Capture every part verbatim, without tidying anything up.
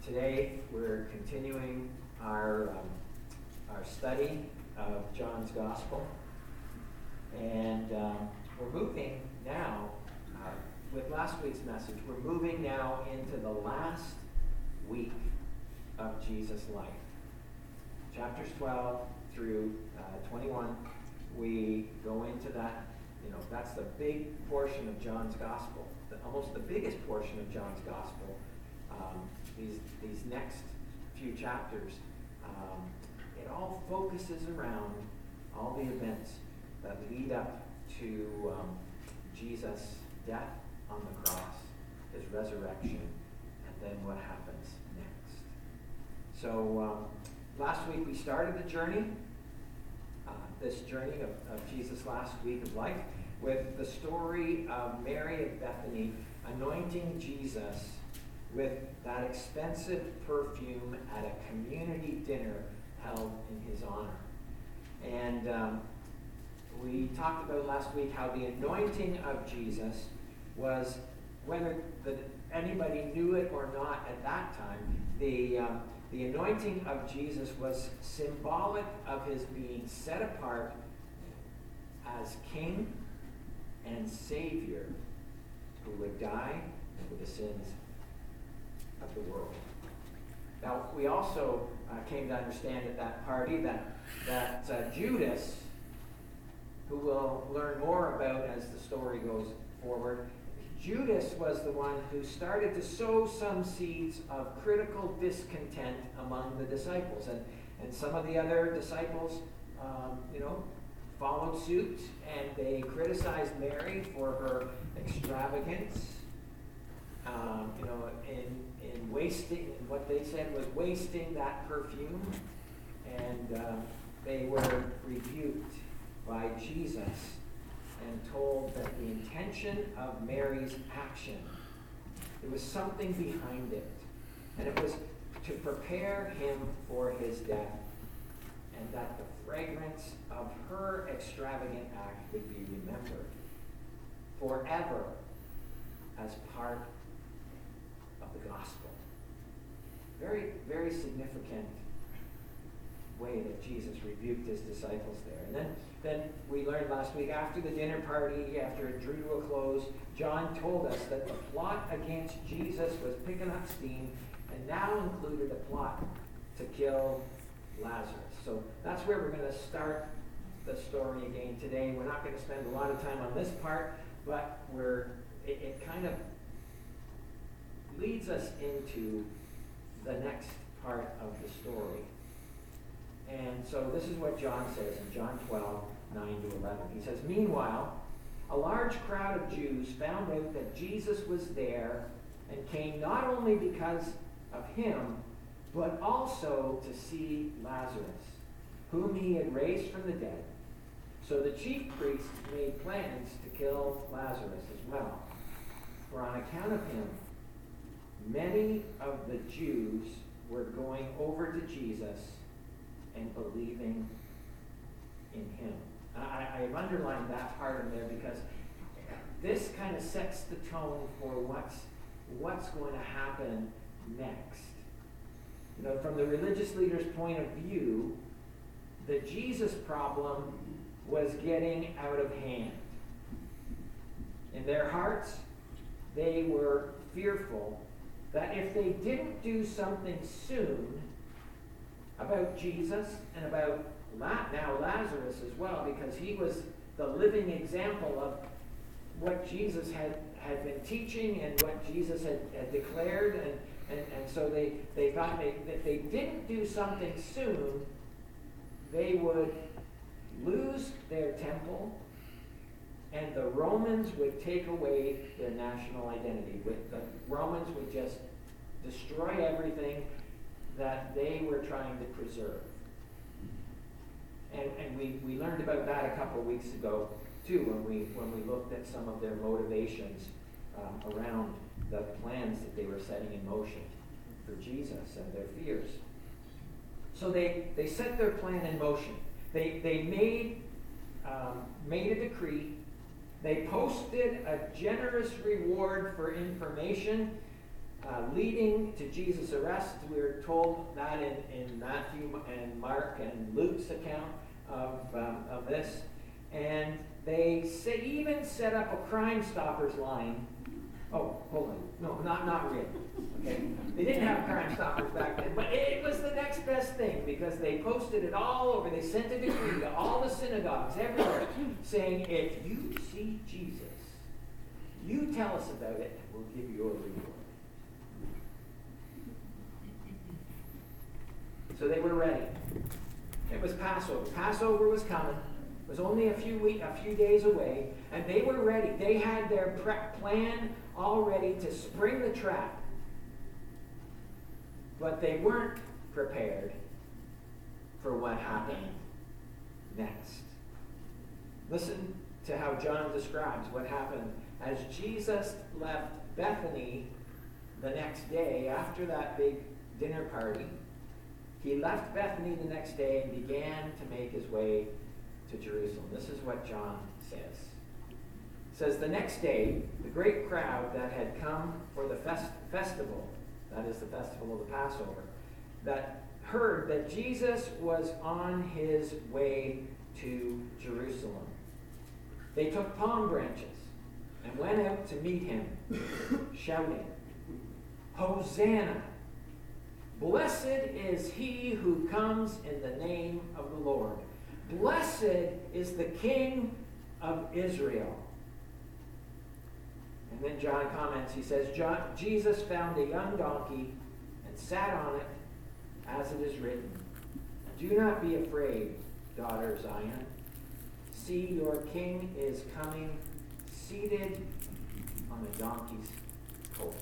Today we're continuing our um, our study of John's Gospel, and um, we're moving now, uh, with last week's message, we're moving now into the last week of Jesus' life. Chapters twelve through uh, twenty-one, we go into that, you know, that's the big portion of John's Gospel, the, almost the biggest portion of John's Gospel. Um, these these next few chapters, um, it all focuses around all the events that lead up to um, Jesus' death on the cross, his resurrection, and then what happens next. So um, last week we started the journey, uh, this journey of, of Jesus' last week of life, with the story of Mary of Bethany anointing Jesus with that expensive perfume at a community dinner held in his honor. And um, we talked about last week how the anointing of Jesus was, whether the, anybody knew it or not at that time, the, um, the anointing of Jesus was symbolic of his being set apart as King and Savior who would die for the sins of the world. Now, we also uh, came to understand at that party that, that uh, Judas, who we'll learn more about as the story goes forward, Judas was the one who started to sow some seeds of critical discontent among the disciples. And, and some of the other disciples, um, you know, followed suit, and they criticized Mary for her extravagance, um, you know, in, in wasting, what they said was wasting that perfume. And uh, they were rebuked by Jesus and told that the intention of Mary's action, there was something behind it, and it was to prepare him for his death, and that the fragrance of her extravagant act would be remembered forever as part of the gospel. Very, very significant way that Jesus rebuked his disciples there. And then, then we learned last week, after the dinner party, after it drew to a close, John told us that the plot against Jesus was picking up steam and now included a plot to kill Lazarus. So that's where we're going to start the story again today. We're not going to spend a lot of time on this part, but we're it, it kind of leads us into the next part of the story. And so this is what John says in John twelve, nine to eleven. He says, "Meanwhile, a large crowd of Jews found out that Jesus was there and came not only because of him, but also to see Lazarus, whom he had raised from the dead. So the chief priests made plans to kill Lazarus as well. For on account of him, many of the Jews were going over to Jesus and believing in him." I, I've underlined that part in there because this kind of sets the tone for what's what's going to happen next. You know, from the religious leaders' point of view, the Jesus problem was getting out of hand. In their hearts, they were fearful that if they didn't do something soon about Jesus and about La- now Lazarus as well, because he was the living example of what Jesus had, had been teaching and what Jesus had, had declared, and, and, and so they, they thought they, that if they didn't do something soon, they would lose their temple, and the Romans would take away their national identity. With the Romans would just destroy everything that they were trying to preserve. And, and we, we learned about that a couple of weeks ago, too, when we when we looked at some of their motivations um, around the plans that they were setting in motion for Jesus and their fears. So they, they set their plan in motion. They, they made, um, made a decree. They posted a generous reward for information uh, leading to Jesus' arrest. We're told that in, in Matthew and Mark and Luke's account of, um, of this. And they say, even set up a Crime Stoppers line. Oh, hold on. No, not, not really. Okay? They didn't have Crime Stoppers back then, but it was the next best thing because they posted it all over. They sent a decree to all the synagogues everywhere saying, if you see Jesus, you tell us about it and we'll give you a reward. So they were ready. It was Passover. Passover was coming. It was only a few week, a few days away, and they were ready. They had their prep plan all ready to spring the trap. But they weren't prepared for what happened next. Listen to how John describes what happened as Jesus left Bethany the next day after that big dinner party. He left Bethany the next day and began to make his way to Jerusalem. This is what John says. It says, the next day, the great crowd that had come for the fest- festival, that is the festival of the Passover, that heard that Jesus was on his way to Jerusalem. They took palm branches and went out to meet him, shouting, Hosanna! Blessed is he who comes in the name of the Lord. Blessed is the King of Israel. And then John comments, he says, John, Jesus found a young donkey and sat on it, as it is written, do not be afraid, daughter Zion. See, your king is coming, seated on a donkey's colt.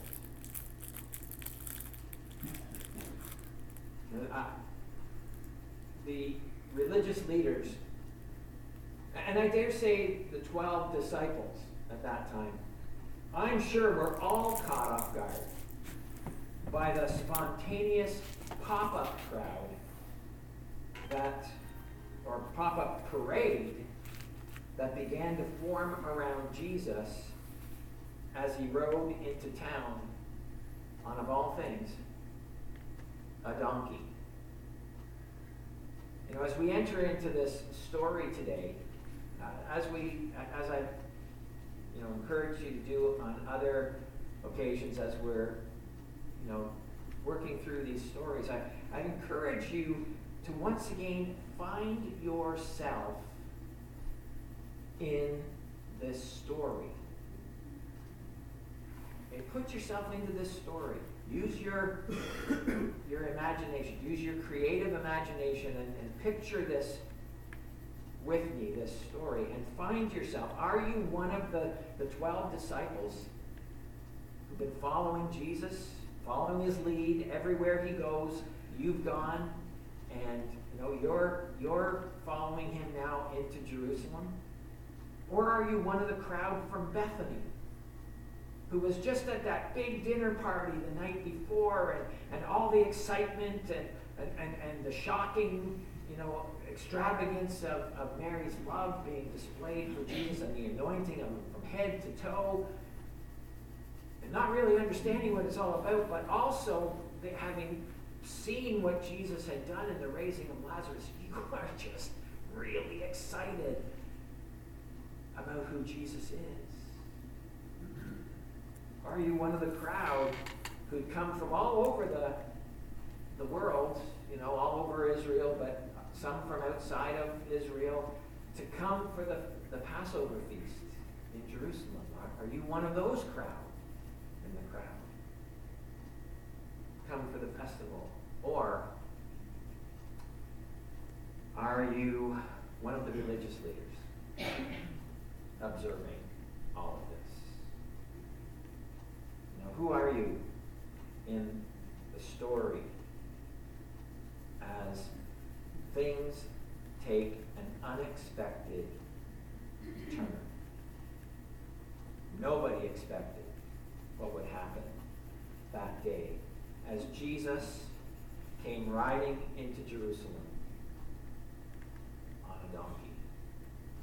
Uh, the religious leaders, and I dare say the twelve disciples at that time, I'm sure were all caught off guard by the spontaneous pop-up crowd that, or pop-up parade that began to form around Jesus as he rode into town on, of all things, a donkey. You know, as we enter into this story today, uh, as we, as I, you know, encourage you to do on other occasions, as we're, you know, working through these stories, I, I encourage you to once again find yourself in this story. Okay, put yourself into this story. Use your your imagination. Use your creative imagination and, and picture this with me, this story, and find yourself. Are you one of the, the twelve disciples who've been following Jesus, following his lead everywhere he goes? You've gone, and you know you're you're following him now into Jerusalem? Or are you one of the crowd from Bethany, who was just at that big dinner party the night before, and, and all the excitement and, and, and, and the shocking, you know, extravagance of, of Mary's love being displayed for Jesus and the anointing of him from head to toe, and not really understanding what it's all about, but also they, having seen what Jesus had done in the raising of Lazarus, you are just really excited about who Jesus is. Are you one of the crowd who'd come from all over the, the world, you know, all over Israel, but some from outside of Israel, to come for the, the Passover feast in Jerusalem? Are, are you one of those crowd in the crowd? Come for the festival? Or are you one of the religious leaders observing all of this? Now, who are you in the story as things take an unexpected turn? Nobody expected what would happen that day as Jesus came riding into Jerusalem on a donkey.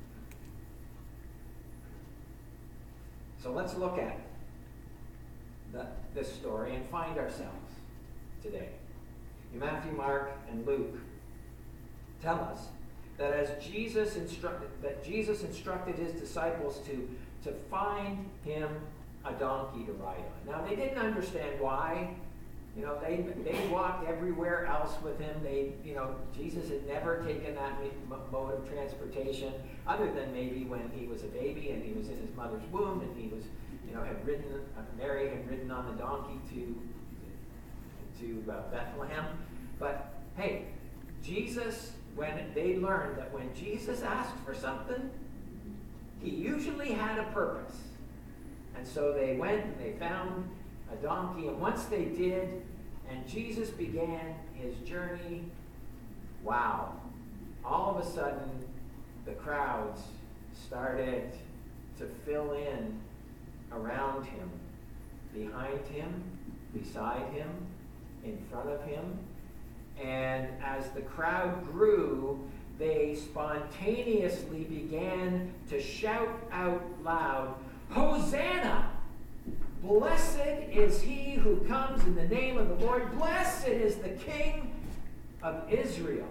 So let's look at the, this story and find ourselves today. Matthew, Mark, and Luke tell us that as Jesus instructed, that Jesus instructed his disciples to, to find him a donkey to ride on. Now, they didn't understand why. You know, they they walked everywhere else with him. They, you know, Jesus had never taken that mode of transportation, other than maybe when he was a baby and he was in his mother's womb and he was, you know, had ridden, uh, Mary had ridden on the donkey to to uh, Bethlehem. But hey, Jesus, when they learned that when Jesus asked for something, he usually had a purpose. And so they went and they found a donkey, and once they did, and Jesus began his journey, wow, all of a sudden the crowds started to fill in around him, behind him, beside him, in front of him. And as the crowd grew, they spontaneously began to shout out loud, "Hosanna! Blessed is he who comes in the name of the Lord. Blessed is the King of Israel."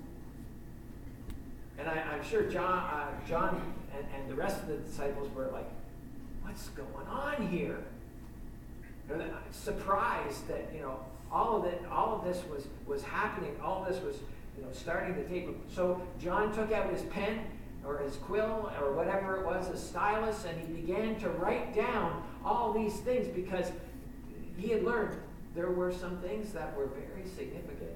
And I, I'm sure John, uh, John and, and the rest of the disciples were like, "What's going on here?" They're surprised that, you know, all of it, all of this was was happening. All of this was, you know, starting to take. So John took out his pen or his quill or whatever it was, a stylus, and he began to write down all these things because he had learned there were some things that were very significant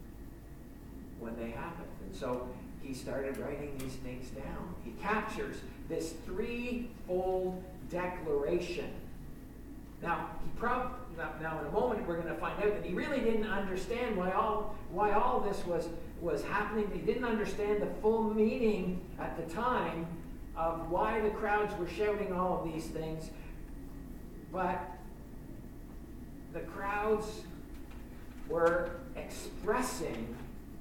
when they happened. And so he started writing these things down. He captures this threefold declaration. Now, he prob- now, now in a moment we're going to find out that he really didn't understand why all why all this was was happening. He didn't understand the full meaning at the time of why the crowds were shouting all of these things. But the crowds were expressing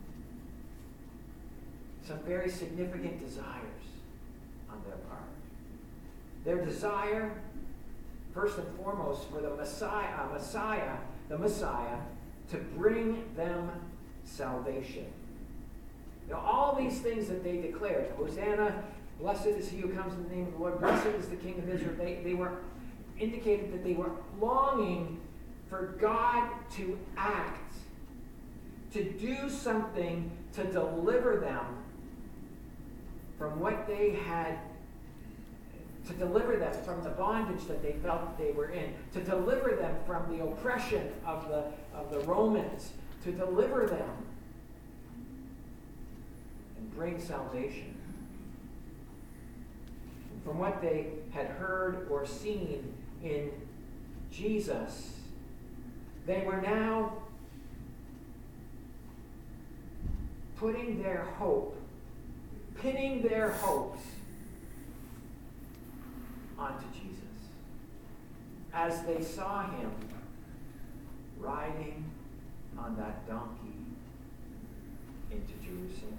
some very significant desires on their part. Their desire, first and foremost, for the Messiah, uh, Messiah, the Messiah, to bring them salvation. You know, all these things that they declared, Hosanna, blessed is he who comes in the name of the Lord, blessed is the King of Israel, they, they were indicated that they were longing for God to act, to do something to deliver them from what they had, to deliver them from the bondage that they felt they were in, to deliver them from the oppression of the, of the Romans, to deliver them and bring salvation. And from what they had heard or seen in Jesus, they were now putting their hope, pinning their hopes onto Jesus as they saw him riding on that donkey into Jerusalem.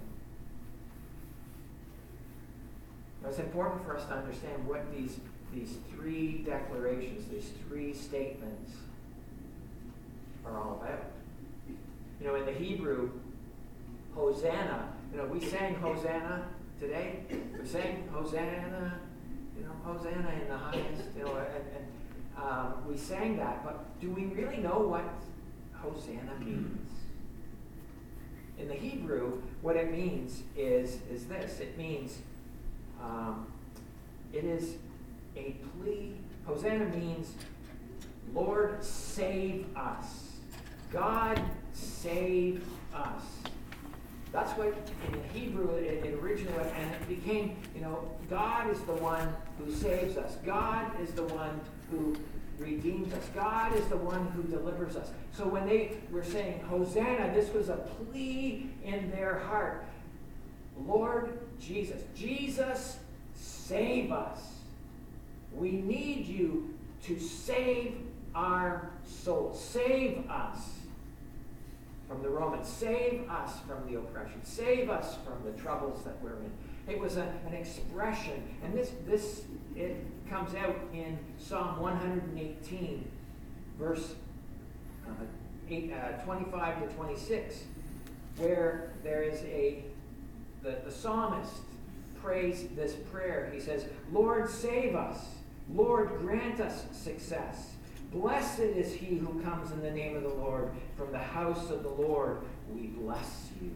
Now, it's important for us to understand what these, these three declarations, these three statements are all about. You know, in the Hebrew, Hosanna, you know, we sang Hosanna today. We sang Hosanna, you know, Hosanna in the highest, you know, and, and um, we sang that, but do we really know what Hosanna means? In the Hebrew, what it means is, is this. It means, um, it is a plea. Hosanna means, Lord, save us. God, save us. That's what in Hebrew it, it originally, and it became, you know, God is the one who saves us. God is the one who redeems us. God is the one who delivers us. So when they were saying Hosanna, this was a plea in their heart. Lord Jesus, Jesus, save us. We need you to save our souls. Save us from the Romans. Save us from the oppression. Save us from the troubles that we're in. It was a, an expression, and this this it comes out in Psalm one hundred eighteen. verse uh, eight, uh, twenty-five to twenty-six, where there is a, the, the psalmist prays this prayer. He says, Lord, save us. Lord, grant us success. Blessed is he who comes in the name of the Lord. From the house of the Lord we bless you.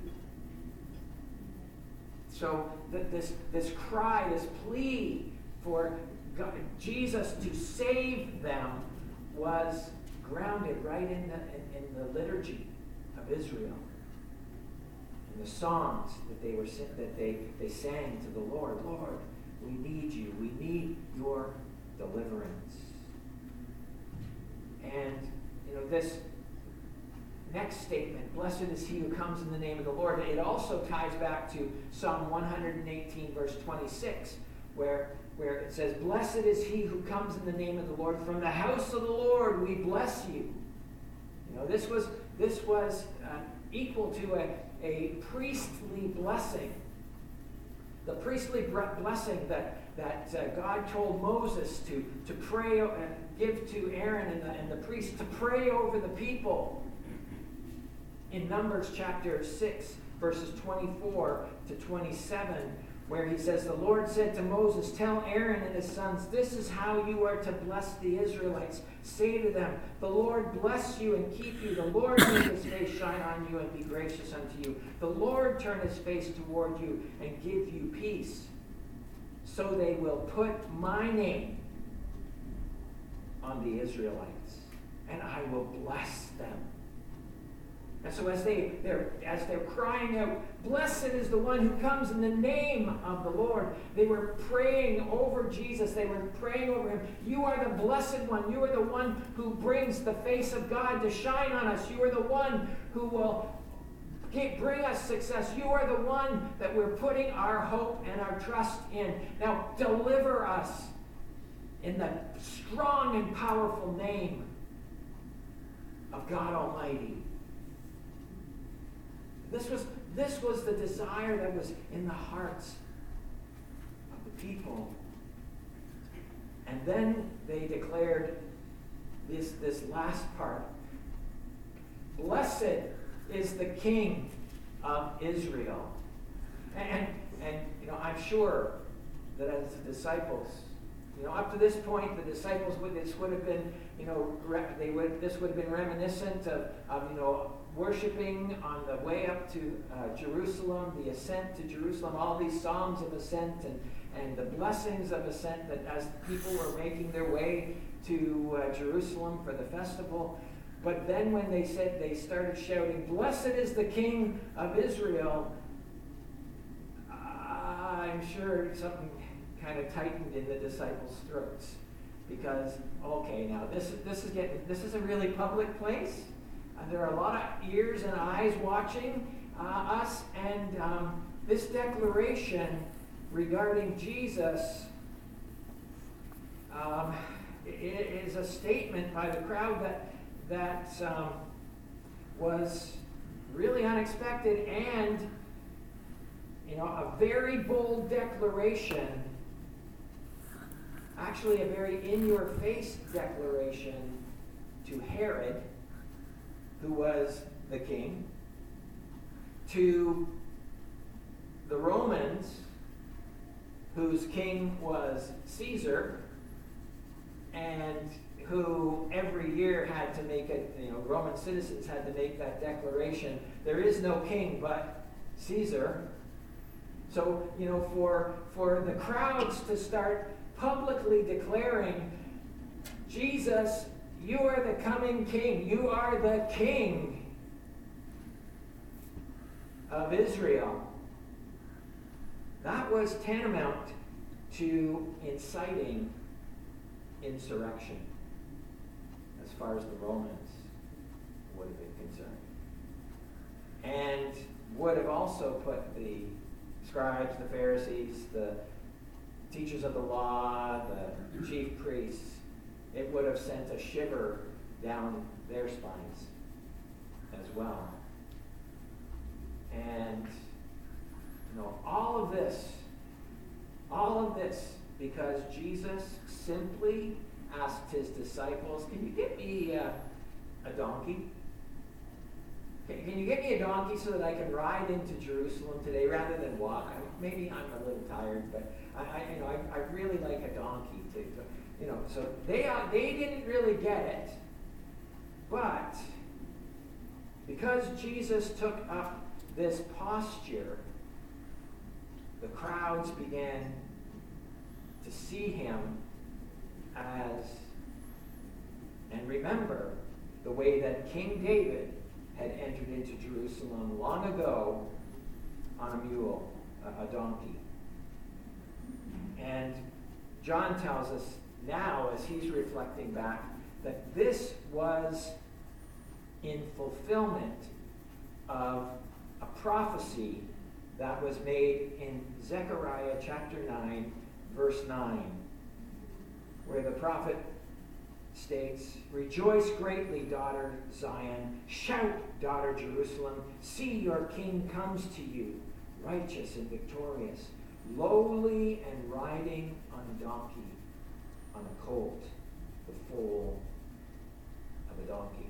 So th- this, this cry, this plea for God, Jesus to save them was grounded right in the, in, in the liturgy of Israel. In the songs that they were that they, they sang to the Lord. Lord, we need you. We need your deliverance. And, you know, this next statement, blessed is he who comes in the name of the Lord, it also ties back to Psalm one eighteen, verse twenty-six, where, where it says, blessed is he who comes in the name of the Lord. From the house of the Lord we bless you. You know, this was, this was uh, equal to a, a priestly blessing. The priestly blessing that, that uh, God told Moses to, to pray and uh, give to Aaron and the, and the priests to pray over the people. In Numbers chapter six, verses twenty-four to twenty-seven, where he says, the Lord said to Moses, tell Aaron and his sons, this is how you are to bless the Israelites. Say to them, the Lord bless you and keep you. The Lord make his face shine on you and be gracious unto you. The Lord turn his face toward you and give you peace. So they will put my name on the Israelites, and I will bless them. And so as, they, they're, as they're crying out, blessed is the one who comes in the name of the Lord, they were praying over Jesus. They were praying over him. You are the blessed one. You are the one who brings the face of God to shine on us. You are the one who will bring us success. You are the one that we're putting our hope and our trust in. Now deliver us in the strong and powerful name of God Almighty. This was, this was the desire that was in the hearts of the people. And then they declared this, this last part. Blessed is the King of Israel. And, and you know, I'm sure that as the disciples, you know, up to this point, the disciples would, this would have been, you know, they would, this would have been reminiscent of, of you know, worshiping on the way up to uh, Jerusalem, the ascent to Jerusalem, all these psalms of ascent and, and the blessings of ascent that as people were making their way to uh, Jerusalem for the festival. But then when they said, they started shouting, blessed is the King of Israel, uh, I'm sure something kind of tightened in the disciples' throats. Because, okay, now this, this is getting, this is a really public place. Uh, there are a lot of ears and eyes watching uh, us, and um, this declaration regarding Jesus um, it is a statement by the crowd that that um, was really unexpected and, you know, a very bold declaration. Actually, a very in-your-face declaration to Herod, who was the king, to the Romans, whose king was Caesar, and who every year had to make it, you know, Roman citizens had to make that declaration, there is no king but Caesar. So, you know, for, for the crowds to start publicly declaring, Jesus, you are the coming king. You are the king of Israel. That was tantamount to inciting insurrection, as far as the Romans would have been concerned. And would have also put the scribes, the Pharisees, the teachers of the law, the chief priests, it would have sent a shiver down their spines as well. And, you know, all of this, all of this, because Jesus simply asked his disciples, can you get me uh, a donkey? Can, can you get me a donkey so that I can ride into Jerusalem today rather than walk? I, maybe I'm a little tired, but I, I you know, I, I really like a donkey to, to you know. So they uh, they didn't really get it, but because Jesus took up this posture, the crowds began to see him as, and remember the way that King David had entered into Jerusalem long ago on a mule, a, a donkey. And John tells us now, as he's reflecting back, that this was in fulfillment of a prophecy that was made in Zechariah chapter nine, verse nine, where the prophet states, "Rejoice greatly, daughter Zion. Shout, daughter Jerusalem. See, your king comes to you, righteous and victorious, lowly and riding on a donkey, on a colt, the foal of a donkey."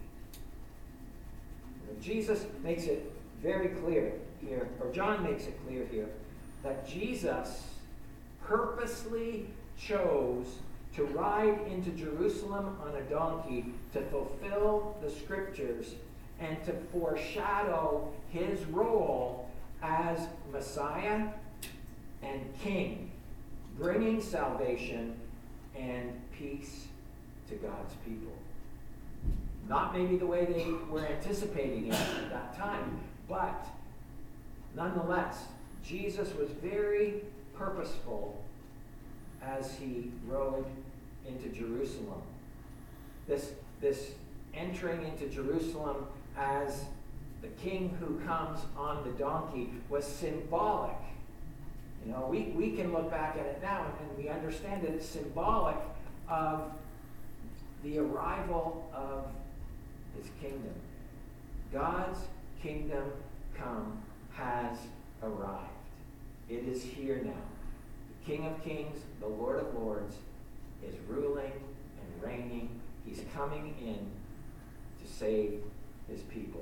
And Jesus makes it very clear here, or John makes it clear here, that Jesus purposely chose to ride into Jerusalem on a donkey to fulfill the scriptures and to foreshadow his role as Messiah and King, bringing salvation and peace to God's people. Not maybe the way they were anticipating it at that time, but nonetheless, Jesus was very purposeful as he rode into Jerusalem. This, this entering into Jerusalem as the king who comes on the donkey was symbolic. You know, we, we can look back at it now and we understand that it's symbolic of the arrival of his kingdom. God's kingdom come has arrived. It is here now. The King of Kings, the Lord of Lords, is ruling and reigning. He's coming in to save his people.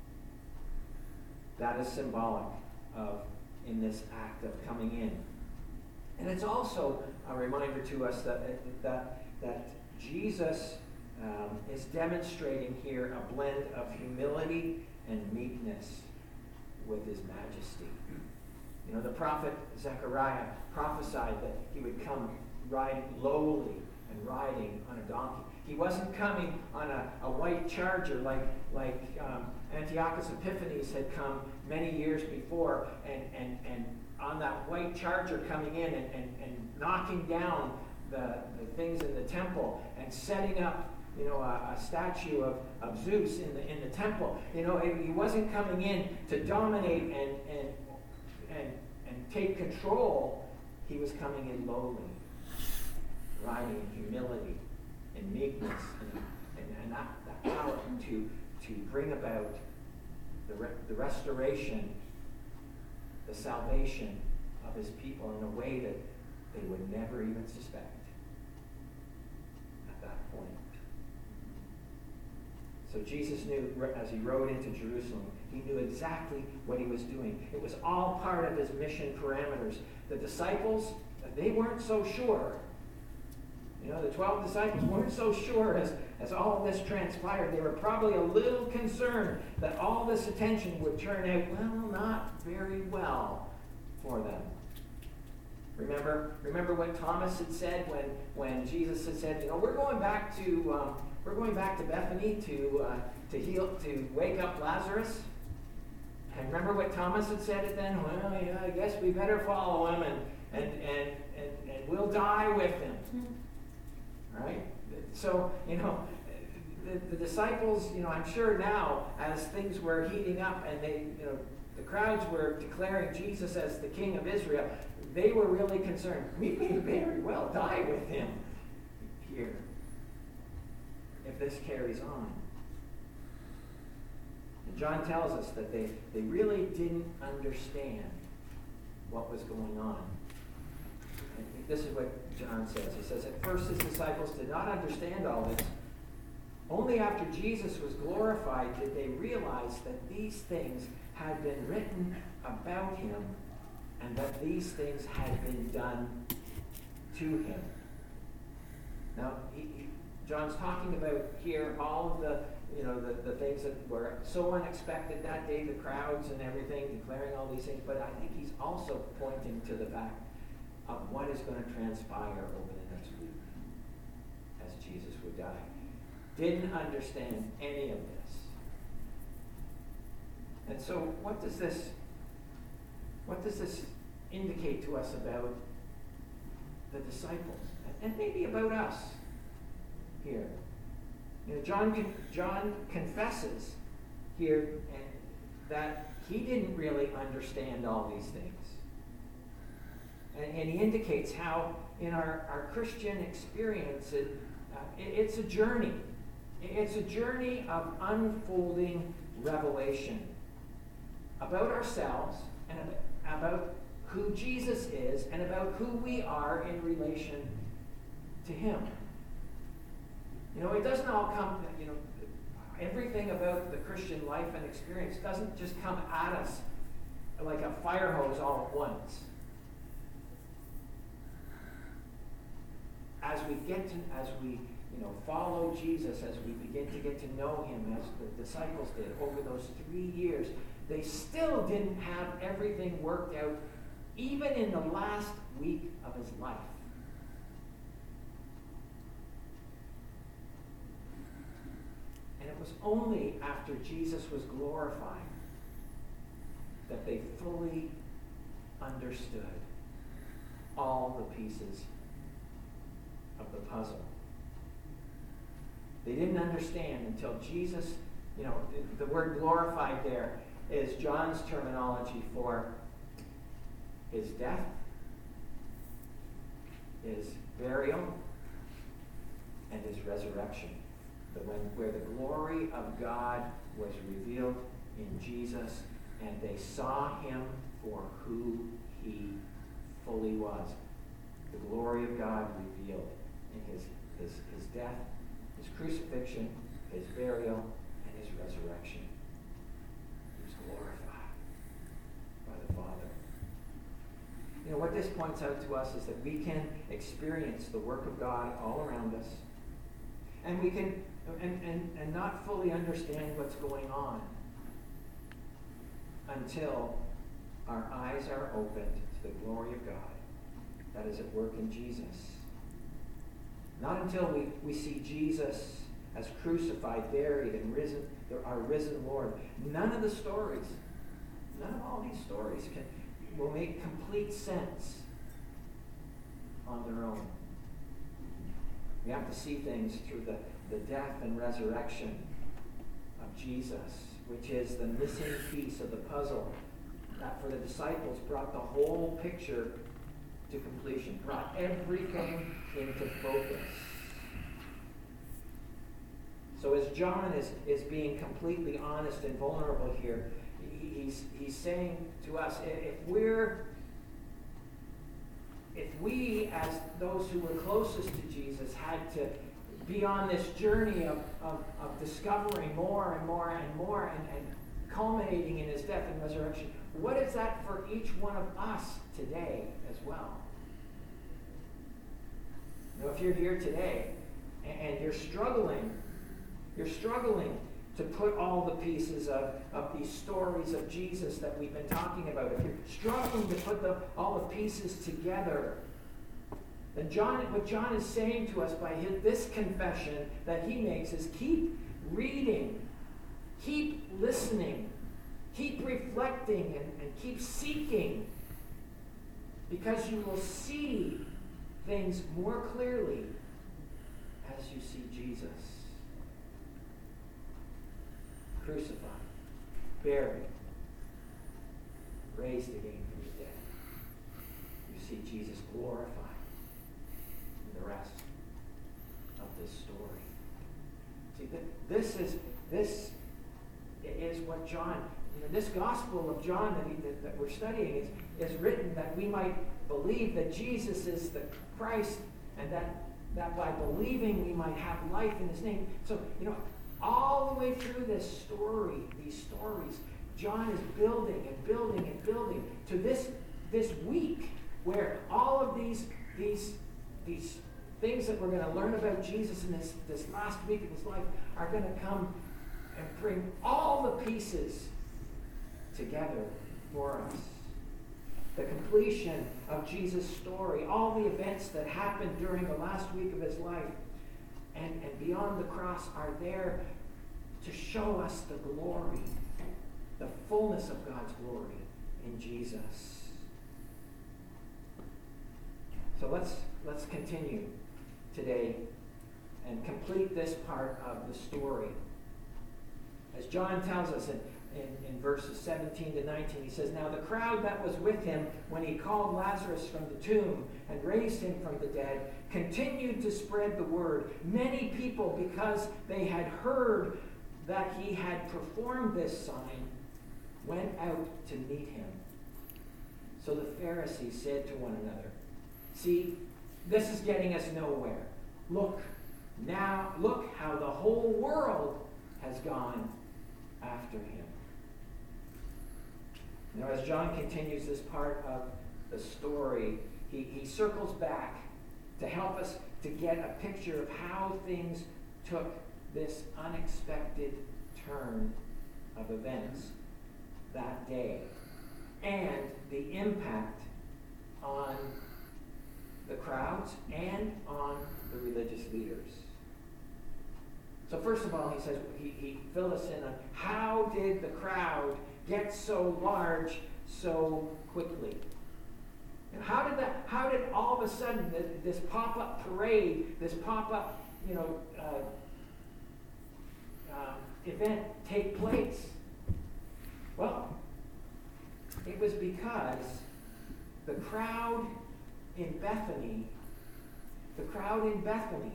That is symbolic of in this act of coming in. And it's also a reminder to us that that, that Jesus um, is demonstrating here a blend of humility and meekness with his majesty. You know, the prophet Zechariah prophesied that he would come riding lowly and riding on a donkey. He wasn't coming on a, a white charger like, like um, Antiochus Epiphanes had come many years before, and, and, and on that white charger coming in and, and, and knocking down the, the things in the temple and setting up, you know, a, a statue of, of Zeus in the in the temple. You know, he wasn't coming in to dominate and and and and take control. He was coming in lowly, riding in humility and meekness, and, and, and that, that power to to bring about the re- the restoration, the salvation of his people in a way that they would never even suspect at that point. So Jesus knew, as he rode into Jerusalem, he knew exactly what he was doing. It was all part of his mission parameters. The disciples, they weren't so sure. You know, the twelve disciples weren't so sure as, as all of this transpired. They were probably a little concerned that all this attention would turn out, well, not very well for them. Remember, remember what Thomas had said when, when Jesus had said, you know, we're going back to um, we're going back to Bethany to uh, to heal to wake up Lazarus. And remember what Thomas had said it then? Well, yeah, I guess we better follow him and and and and, and we'll die with him. Right? So, you know, the, the disciples, you know, I'm sure now, as things were heating up and they, you know, the crowds were declaring Jesus as the King of Israel, they were really concerned. We may very well die with him here if this carries on. And John tells us that they, they really didn't understand what was going on. And this is what John says. He says, at first his disciples did not understand all this. Only after Jesus was glorified did they realize that these things had been written about him and that these things had been done to him. Now, he, he, John's talking about here all of the, you know, the, the things that were so unexpected that day, the crowds and everything, declaring all these things, but I think he's also pointing to the fact of what is going to transpire over the next week as Jesus would die. Didn't understand any of this. And so what does this what does this indicate to us about the disciples? And maybe about us here. You know, John John confesses here that he didn't really understand all these things. And, and he indicates how in our, our Christian experience, it, uh, it, it's a journey. It's a journey of unfolding revelation about ourselves and about who Jesus is and about who we are in relation to him. You know, it doesn't all come, you know, everything about the Christian life and experience doesn't just come at us like a fire hose all at once. As we get to, as we you know, follow Jesus, as we begin to get to know him, as the disciples did over those three years, they still didn't have everything worked out, even in the last week of his life. And it was only after Jesus was glorified that they fully understood all the pieces of the puzzle. They didn't understand until Jesus, you know, the word glorified there is John's terminology for his death, his burial, and his resurrection. The when, where the glory of God was revealed in Jesus, and they saw him for who he fully was. The glory of God revealed in his, his, his death, his crucifixion, his burial, and his resurrection. He was glorified by the Father. You know, what this points out to us is that we can experience the work of God all around us, and we can and, and, and not fully understand what's going on until our eyes are opened to the glory of God that is at work in Jesus. Not until we, we see Jesus as crucified, buried, and risen, our risen Lord. None of the stories, none of all these stories can will make complete sense on their own. We have to see things through the, the death and resurrection of Jesus, which is the missing piece of the puzzle that for the disciples brought the whole picture to completion, brought everything into focus. So as John is, is being completely honest and vulnerable here, he's, he's saying to us, if we're, if we as those who were closest to Jesus had to be on this journey of, of, of discovering more and more and more and, and culminating in his death and resurrection, what is that for each one of us today as well? You know, if you're here today and, and you're struggling, you're struggling to put all the pieces of, of these stories of Jesus that we've been talking about, if you're struggling to put the, all the pieces together, then John, what John is saying to us by his, this confession that he makes is keep reading, keep listening, keep reflecting, and, and keep seeking, because you will see things more clearly as you see Jesus. Crucified, buried, raised again from the dead. You see Jesus glorified in the rest of this story. See, this is this is what John, you know, this Gospel of John that, he, that, that we're studying is, is written that we might believe that Jesus is the Christ, and that, that by believing we might have life in his name. So, you know, all the way through this story, these stories, John is building and building and building to this, this week where all of these, these, these things that we're going to learn about Jesus in this, this last week of his life are going to come and bring all the pieces together for us. The completion of Jesus' story, all the events that happened during the last week of his life and, and beyond the cross are there to show us the glory, the fullness of God's glory in Jesus. So let's let's continue today and complete this part of the story. As John tells us in, in, in verses seventeen to nineteen, he says, "Now the crowd that was with him when he called Lazarus from the tomb and raised him from the dead continued to spread the word. Many people, because they had heard that he had performed this sign, went out to meet him. So the Pharisees said to one another, 'See, this is getting us nowhere. Look, now, look how the whole world has gone after him.'" Now, as John continues this part of the story, he, he circles back to help us to get a picture of how things took this unexpected turn of events that day and the impact on the crowds and on the religious leaders. So first of all, he says, he, he filled us in on how did the crowd get so large so quickly? And how did that? How did all of a sudden this, this pop-up parade, this pop-up, you know, uh, uh, event take place? Well, it was because the crowd in Bethany, the crowd in Bethany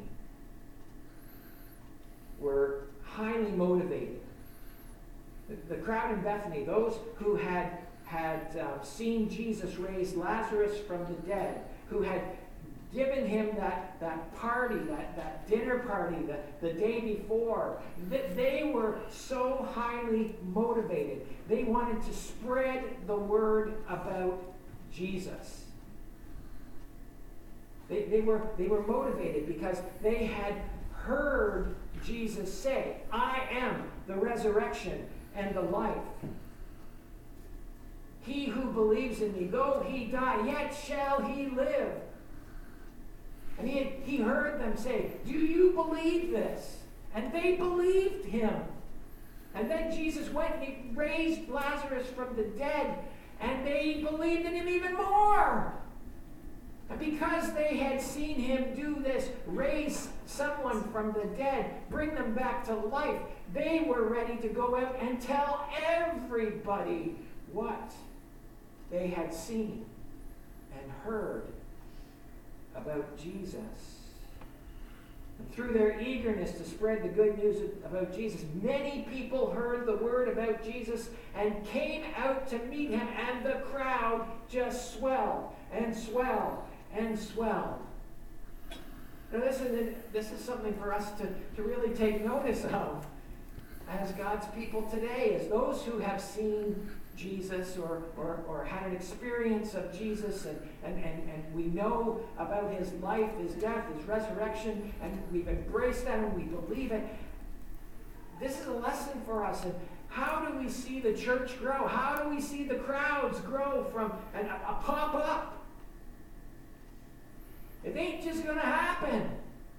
were highly motivated. The, the crowd in Bethany, those who had had uh, seen Jesus raise Lazarus from the dead, who had given him that, that party, that, that dinner party the, the day before, that they were so highly motivated. They wanted to spread the word about Jesus. They, they, were, they were motivated because they had heard Jesus say, "I am the resurrection and the life. He who believes in me, though he die, yet shall he live." And he, had, he heard them say, "Do you believe this?" And they believed him. And then Jesus went and he raised Lazarus from the dead, and they believed in him even more. And because they had seen him do this, raise someone from the dead, bring them back to life, they were ready to go out and tell everybody what they had seen and heard about Jesus. And through their eagerness to spread the good news about Jesus, many people heard the word about Jesus and came out to meet him, and the crowd just swelled and swelled and swelled. Now this is, this is something for us to, to really take notice of as God's people today, as those who have seen Jesus or, or, or had an experience of Jesus, and, and, and, and we know about his life, his death, his resurrection, and we've embraced that and we believe it. This is a lesson for us. And how do we see the church grow? How do we see the crowds grow from an, a, a pop-up? It ain't just going to happen.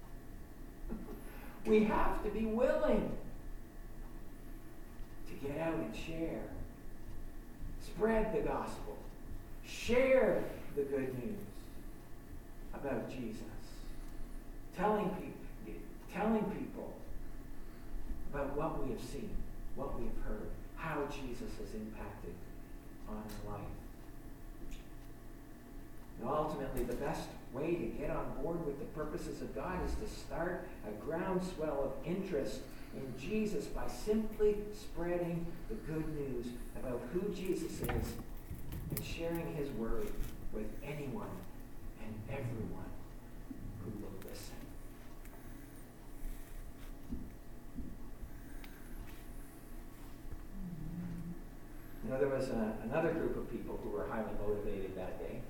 We have to be willing to get out and share. Spread the gospel. Share the good news about Jesus. Telling people, telling people about what we have seen, what we have heard, how Jesus has impacted on our life. And ultimately, the best way to get on board with the purposes of God is to start a groundswell of interest in Jesus by simply spreading the good news about who Jesus is and sharing his word with anyone and everyone who will listen. You know, there was a, another group of people who were highly motivated that day.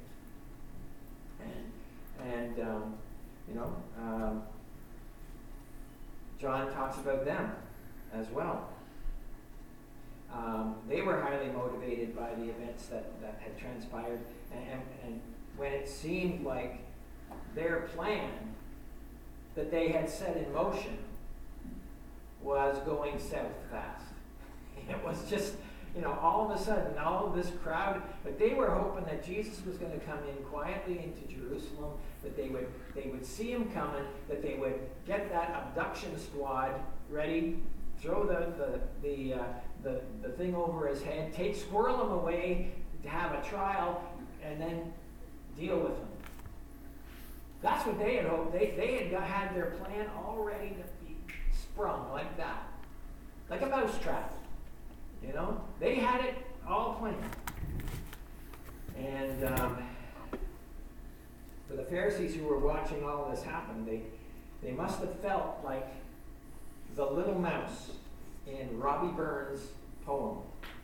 And, and um, you know, um, John talks about them as well. Um, they were highly motivated by the events that, that had transpired. And, and, and when it seemed like their plan that they had set in motion was going south fast. It was just, you know, all of a sudden, all of this crowd, but they were hoping that Jesus was going to come in quietly into Jerusalem, that they would they would see him coming, that they would get that abduction squad ready, throw the the the uh, the, the thing over his head, take squirrel him away to have a trial, and then deal with him. That's what they had hoped. They they had got, had their plan all ready to be sprung like that, like a mousetrap. You know, they had it all planned. And um, for the Pharisees who were watching all this happen, they they must have felt like the little mouse in Robbie Burns' poem.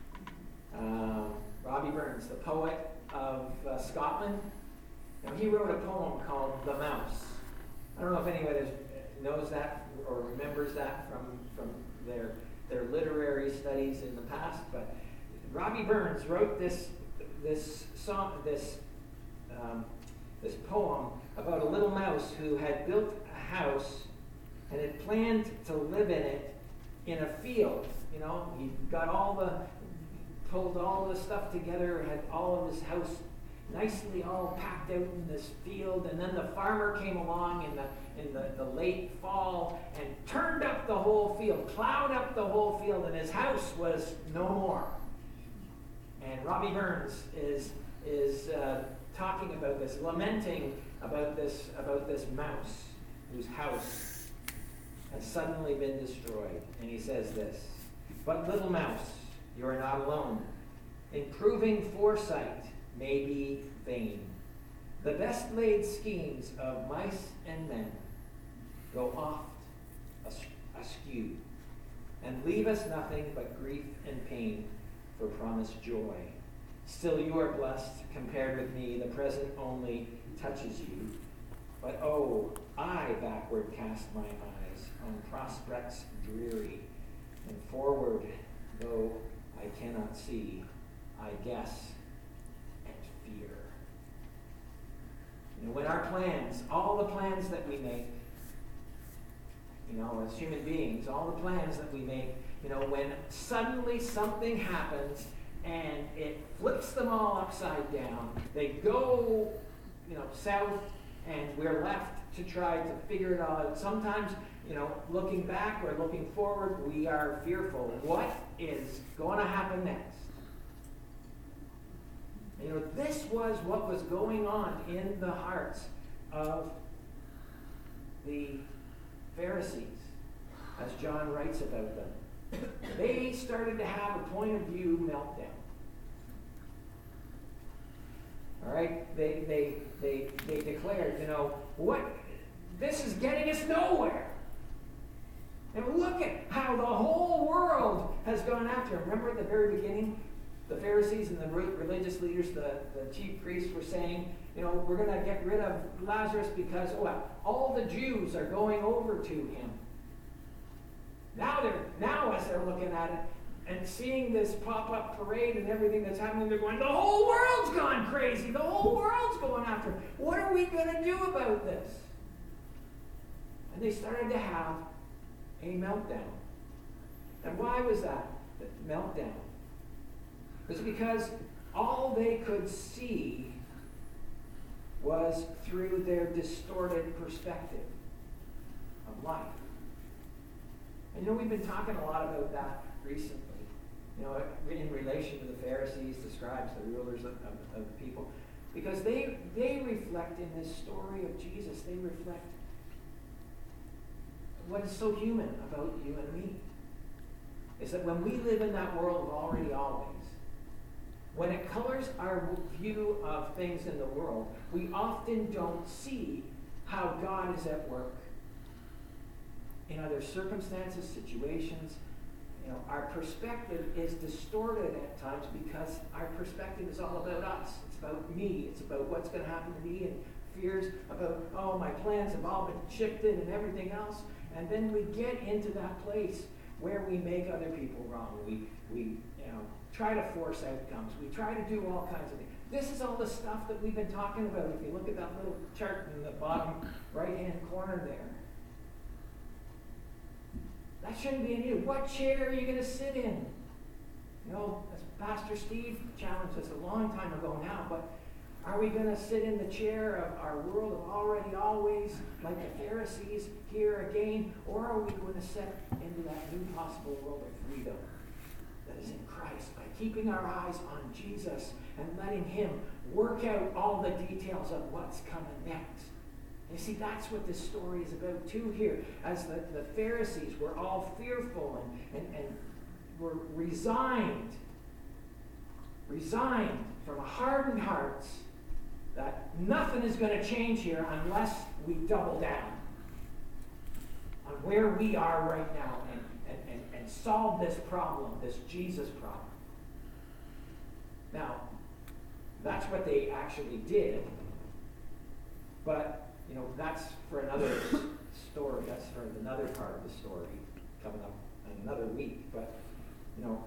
Um, Robbie Burns, the poet of uh, Scotland, and he wrote a poem called "The Mouse." I don't know if anybody knows that or remembers that from from their. their literary studies in the past, but Robbie Burns wrote this this song, this um, this poem about a little mouse who had built a house and had planned to live in it in a field. You know, he got all the pulled all the stuff together, had all of his house nicely all packed out in this field, and then the farmer came along in the in the, the late fall and turned up the whole field, plowed up the whole field, and his house was no more. And Robbie Burns is is uh, talking about this, lamenting about this about this mouse whose house has suddenly been destroyed. And he says this: "But little mouse, you are not alone. Improving foresight may be vain. The best laid schemes of mice and men go oft askew, and leave us nothing but grief and pain for promised joy. Still you are blessed, compared with me, the present only touches you. But oh, I backward cast my eyes on prospects dreary, and forward, though I cannot see, I guess and fear." You know, when our plans, all the plans that we make, you know, as human beings, all the plans that we make, you know, when suddenly something happens and it flips them all upside down, they go, you know, south, and we're left to try to figure it all out. Sometimes, you know, looking back or looking forward, we are fearful. What is going to happen next? You know, this was what was going on in the hearts of the Pharisees, as John writes about them. They started to have a point of view meltdown. All right? They, they, they, they declared, you know, what? This is getting us nowhere. And look at how the whole world has gone after him. Remember at the very beginning? The Pharisees and the religious leaders, the, the chief priests were saying, you know, we're going to get rid of Lazarus because, oh, well, all the Jews are going over to him. Now they're now as they're looking at it and seeing this pop-up parade and everything that's happening, they're going, the whole world's gone crazy. The whole world's going after him. What are we going to do about this? And they started to have a meltdown. And why was that? The meltdown. It was because all they could see was through their distorted perspective of life. And you know, we've been talking a lot about that recently. You know, in relation to the Pharisees, the scribes, the rulers of, of, of the people. Because they, they reflect in this story of Jesus, they reflect what is so human about you and me. Is that when we live in that world of already always, when it colors our view of things in the world, we often don't see how God is at work in other circumstances, situations. You know, our perspective is distorted at times because our perspective is all about us. It's about me. It's about what's going to happen to me, and fears about, oh, my plans have all been shifted and everything else. And then we get into that place where we make other people wrong. We, we you know, try to force outcomes. We try to do all kinds of things. This is all the stuff that we've been talking about. If you look at that little chart in the bottom right-hand corner there. That shouldn't be an issue. What chair are you going to sit in? You know, as Pastor Steve challenged us a long time ago now, but are we going to sit in the chair of our world of already, always, like the Pharisees, here again, or are we going to step into that new possible world of freedom that is in Christ by keeping our eyes on Jesus and letting Him work out all the details of what's coming next? You see, that's what this story is about too here. As the, the Pharisees were all fearful and, and, and were resigned, resigned from hardened hearts that nothing is going to change here unless we double down on where we are right now and, and, and, and solve this problem, this Jesus problem. Now, that's what they actually did, but you know, that's for another story. That's for another part of the story coming up in another week. But, you know,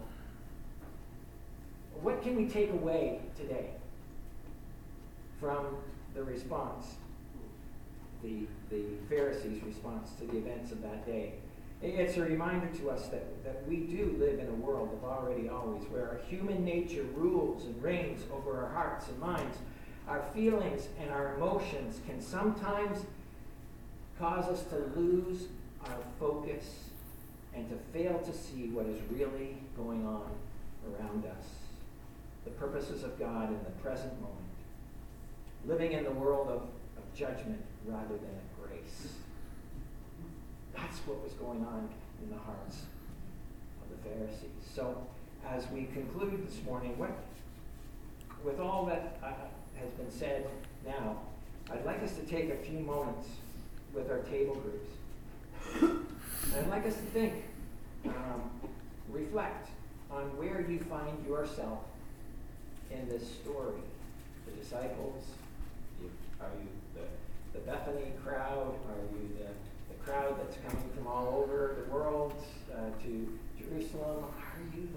what can we take away today from the response, the, the Pharisees' response to the events of that day? It's a reminder to us that, that we do live in a world of already, always, where our human nature rules and reigns over our hearts and minds. Our feelings and our emotions can sometimes cause us to lose our focus and to fail to see what is really going on around us. The purposes of God in the present moment. Living in the world of, of judgment rather than of grace. That's what was going on in the hearts of the Pharisees. So, as we conclude this morning, what, with all that uh, has been said now, I'd like us to take a few moments with our table groups. And I'd like us to think, um, reflect on where you find yourself in this story. The disciples, you, are you the, the Bethany crowd? Are you the, the crowd that's coming from all over the world uh, to Jerusalem? Are you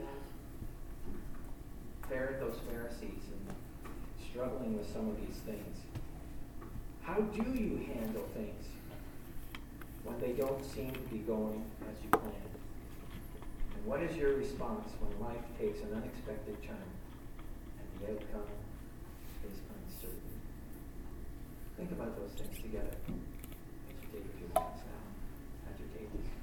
that? Those Pharisees and struggling with some of these things. How do you handle things when they don't seem to be going as you planned? And what is your response when life takes an unexpected turn and the outcome is uncertain? Think about those things together as you take a few minutes now at your tables.